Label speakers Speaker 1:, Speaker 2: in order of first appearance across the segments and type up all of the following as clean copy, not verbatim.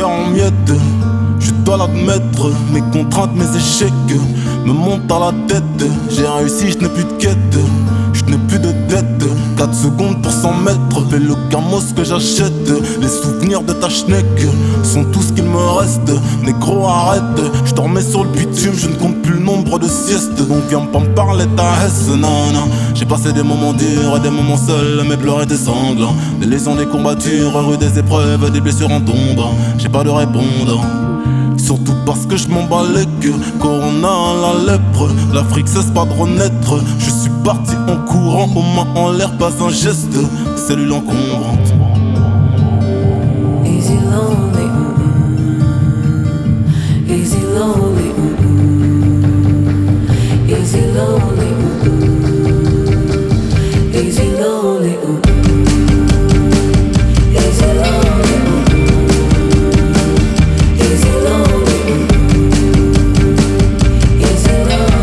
Speaker 1: cœur en miettes. Je dois l'admettre, mes contraintes, mes échecs me montent à la tête. J'ai réussi, je n'ai plus de quête, je n'ai plus de dette. 4 secondes pour 100 mètres, fais le camos que j'achète. Les souvenirs de ta schneck sont tout ce qu'il me reste. Négro arrête, je dormais sur le bitume, je ne compte plus le nombre de siestes. Donc viens pas me parler ta hesse, non, non. J'ai passé des moments durs et des moments seuls, mes pleurs étaient sanglants. Des lésions, des combattures, rue des épreuves, des blessures en tombe. J'ai pas de répondre, surtout parce que je m'en bats les queues. Corona, la lèpre, l'Afrique cesse pas de renaître. Je suis parti en courant, aux mains en l'air, pas un geste. Cellule encombrante.
Speaker 2: Easy lonely, easy lonely, easy lonely, easy lonely, easy lonely, easy lonely, easy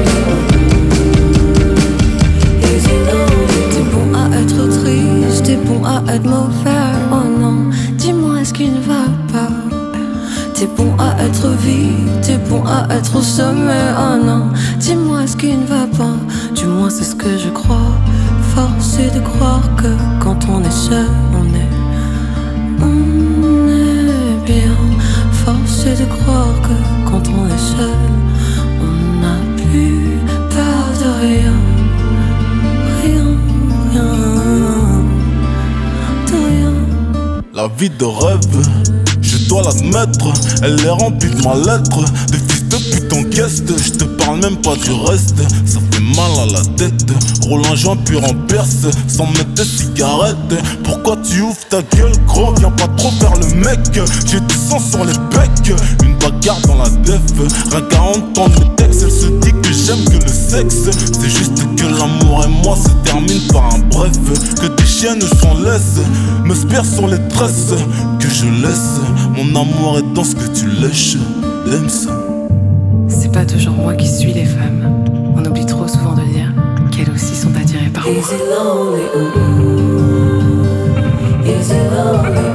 Speaker 2: lonely, easy lonely. T'es bon à être triste, t'es bon à être mauvais. Oh non, dis-moi ce qui ne va pas. T'es bon à être vide, t'es bon à être au sommet. Oh non, dis-moi ce qui ne va pas. Du moins c'est ce que je crois. Force est de croire que quand on est seul, on est bien. Force est de croire que quand on est seul, on n'a plus peur de rien. Rien, rien, de rien.
Speaker 1: La vie de rêve, je dois l'admettre, elle est remplie de mal-être. Des fils de pute en guest, je te parle même pas du reste. Ça fait mal à la tête, roule un joint puis renverse sans mettre de cigarette. Pourquoi tu ouvres ta gueule gros, viens pas trop faire le mec. J'ai du sang sur les becs, une bagarre dans la def. Rien qu'à entendre mes textes, elle se dit que j'aime que le sexe. C'est juste que l'amour et moi se terminent par un bref. Que des chiennes s'en laissent, me spire sur les tresses. Que je laisse, mon amour est dans ce que tu lèches. L'aime ça.
Speaker 3: C'est pas toujours moi qui suis les femmes. On oublie trop souvent de dire qu'elles aussi sont attirées par moi.
Speaker 2: Easy lonely, easy lonely.